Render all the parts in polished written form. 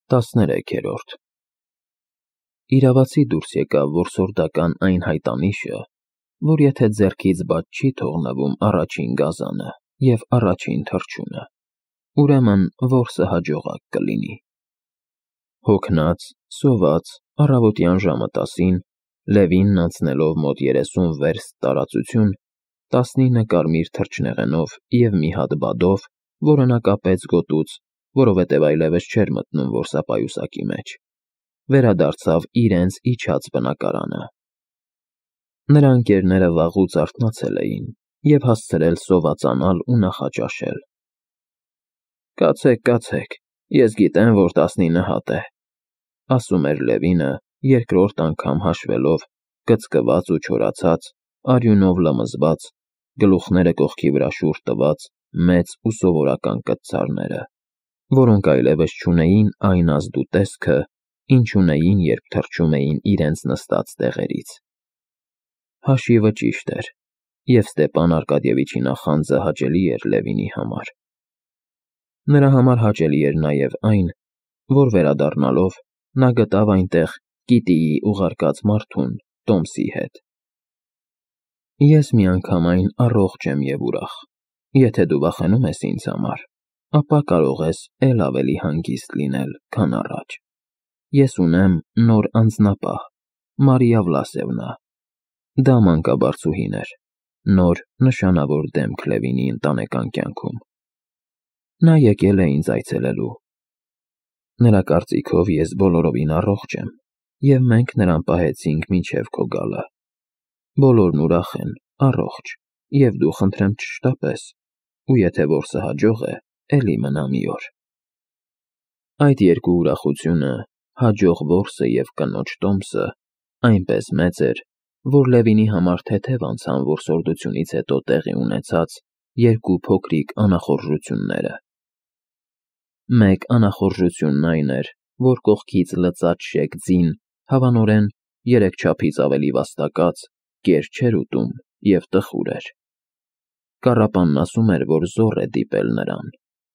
13-րդ Իրավացի դուրս եկավ որսորդական այն հայտանիշը, որ եթե ձեռքից բաց չի թողնվում առաջին գազանը և առաջին թռչունը, ուրեմն որսը հաջողակ կլինի։ Հոգնած, սոված, առավոտյան ժամը 10-ին, Լևինն անցնելով մոտ 30 վերստ տարածություն, 19 կարմիր թռչնեղենով և մի հատ բադով, որը նա կապեց գոտուց, որովհետև այլևս չէր մտնում որսապայուսակի մեջ, վերադարձավ իրենց իջած բնակարանը։ Նրա ընկերները վաղուց արթնացել էին և հասցրել սովածանալ ու նախաճաշել։ Կացեք, ես գիտեմ, որ 19 հատ է, ասում էր Լևինը, երկրորդ անգամ հաշվելով կծկված ու չորացած, արյունով լմզված, գլուխները կողքի վրա շուռ տված մեծ ու սովորական կտցարները, որոնք այլևս չունեին այն ազդու տեսքը, ինչ ունեին, երբ թռչում էին իրենց նստած տեղերից։ Հաշիվը ճիշտ էր, և Ստեպան Արկադիևիչի նախանձը հաճելի էր Լևինի համար։ Նրա համար հաճելի էր նաև այն, որ վերադառնալով նա գտավ այնտեղ Կիտիի ուղարկած մարդուն Տոմսի հետ։ Ես միանգամայն առողջ եմ և ուրախ, եթե դու վախենում ես ինձ համար, ապա կարող ես էլ ավելի հանգիստ լինել, քան առաջ։ Ես ունեմ նոր անձնապահ, Մարիա Վլասևնա, դա մանկաբարձուհին էր, նոր նշանավոր դեմք Լևինի ընտանեկան կյանքում։ Նա եկել է ինձ այցելելու։ Նրա կարծիքով ես բոլորովին առողջ եմ, և մենք նրան պահեցինք մինչև քո գալը։ Բոլորն ուրախ են, առողջ, և դու խնդրեմ չշտապես, ու եթե որսը հաջող է, էլի մնա մի օր։ Այդ երկու ուրախությունը, հաջող որսը և կնոջ Տոմսը, այնպես մեծ էր, որ Լևինի համար թեթև անցան որսորդությունից հետո տեղի ունեցած երկու փոքրիկ անախորժությունները։ Մեկ անախորժությունն այն էր, որ կողքից լծած շեկ ձին հավանորեն 3 չափից ավելի վաստակած, կեր չէր ուտում և տխուր էր։ Կառապանն ասում էր, որ զոռ է դիպել նրան։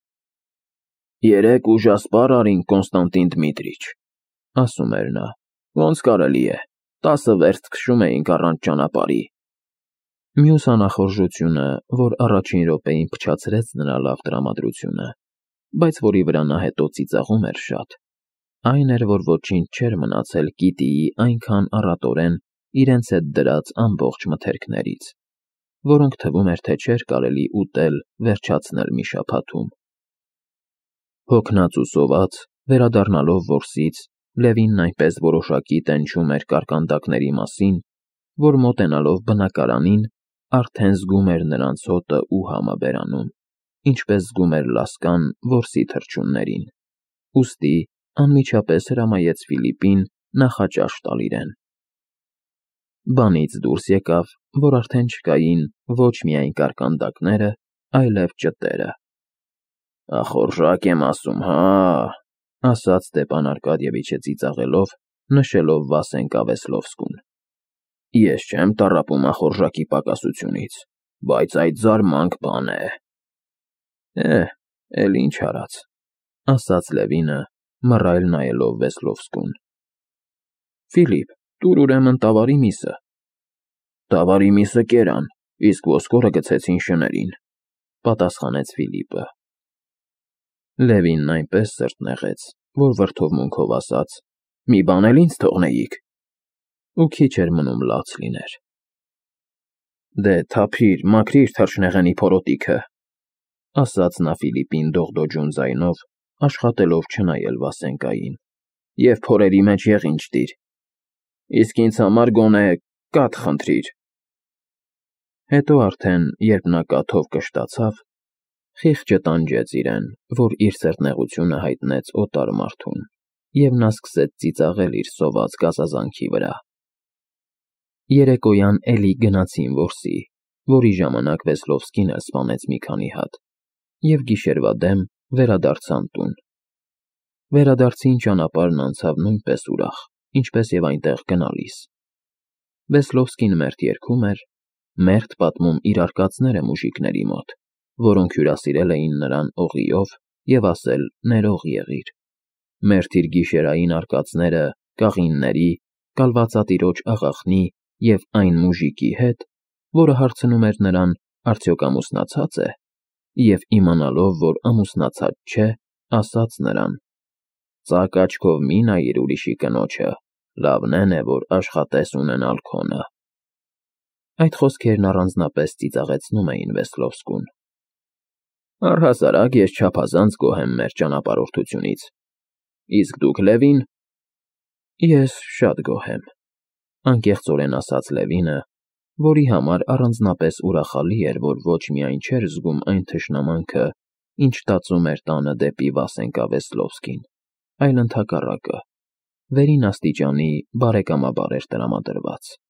«Երեկ ուժասպառ արինք, Կոնստանտին Դմիտրիչ», ասում էր նա, ոնց կարելի է, 10 վերստ քշում էինք առանց ճանապարհի։ Մյուս անախորժությունը, որ առաջին րոպեին փչացրեց նրա լավ տրամադրությունը, բայց որի վրա նա հետո ծիծաղում էր շատ, այն էր, որ ոչինչ չէր մնացել Կիտիի այնքան առատորեն իրենց հետ դրած ամբողջ մթերքներից, որոնք թվում էր, թե չէր կարելի ուտել-վերջացնել մի շաբաթում։ Հոգնած ու սոված, վերադառնալով որսից, Լևինն այնպես որոշակի տենչում էր կարկանդակների մասին, որ մոտենալով բնակարանին, արդեն զգում էր նրանց հոտը ու համը բերանում, ինչպես զգում էր լասկան որսի թռչուններին, ուստի անմիջապես հրամայեց Ֆիլիպին նախաճաշ տալ իրեն։ Բանից դուրս եկավ, որ արդեն չկային ոչ միայն կարկանդակները, այլև ճտերը։ «Ախորժակ եմ ասում, հա», ասաց Ստեպան Արկադիևիչը ծիծաղելով, նշելով Վասենկա Վեսլովսկուն։ «Ես չեմ տառապում ախորժակի պակասությունից, բայց այդ զարմանք բան է»։ Էլ ինչ արած, ասաց Լևինը, մռայլ նայելով Վեսլովսկուն։ «Ֆիլիպ, տուր ուրեմն տավարի միսը»։ «Տավարի միսը կերան, իսկ ոսկորը գցեցին շներին», պատասխանեց Ֆիլիպը։ Լևինն այնպես սրտնեղեց, որ վրդովմունքով ասաց. «Մի բան էլ ինձ թողնեիք», ու քիչ էր մնում լաց լիներ։ «Դե թափիր, մաքրիր թռչնեղենի փորոտիքը», ասաց նա Ֆիլիպին դողդոջուն ձայնով, աշխատելով չնայել Վասենկային, «և փորերի մեջ եղինջ դիր, իսկ ինձ համար գոնե կաթ խնդրիր»։ Հետո արդեն, երբ նա կաթով կշտացավ, խիղճը տանջեց իրեն, որ իր սրտնեղությունը հայտնեց օտար մարդուն, և նա սկսեց ծիծաղել իր սոված գազազանքի վրա։ Երեկոյան էլի գնացին որսի, որի ժամանակ Վեսլովսկին էլ սպանեց մի քանի հատ, և գիշերվա դեմ վերադարձան տուն։ Վերադարձին ճանապարհն անցավ նույնպես ուրախ, ինչպես և այնտեղ գնալիս։ Վեսլովսկին մերթ երգում էր, մերթ պատմում իր արկածները մուժիկների մոտ, որոնք հյուրասիրել էին նրան օղիով և ասել «ներող եղիր»։ մերթիր գիշերային արկածները կաղինների, կալվածատիրոջ աղախնի և այն մուժիկի հետ, որը հարցնում էր նրան, արդյոք ամուսնացած է, և իմանալով, որ ամուսնացած չէ, ասաց նրան. «Ծակ աչքով մի նայիր ուրիշի կնոջը, լավն է, որ աշխատես ունենալ քոնը»։ Այդ խոսքերն առանձնապես ծիծաղեցնում էին Վեսլովսկուն։ Առհասարակ ես չափազանց գոհ եմ մեր ճանապարհորդությունից։ Իսկ դուք, Լևին։ Ես շատ գոհ եմ, անկեղծորեն ասաց Լևինը, որի համար առանձնապես ուրախալի էր, որ ոչ միայն չէր զգում այն թշնամանքը, ինչ տածում էր տանը դեպի Վասենկա Վեսլովսկին, այլ ընդհակառակը, վերին աստիճանի բարեկամաբար էր տրամադրված։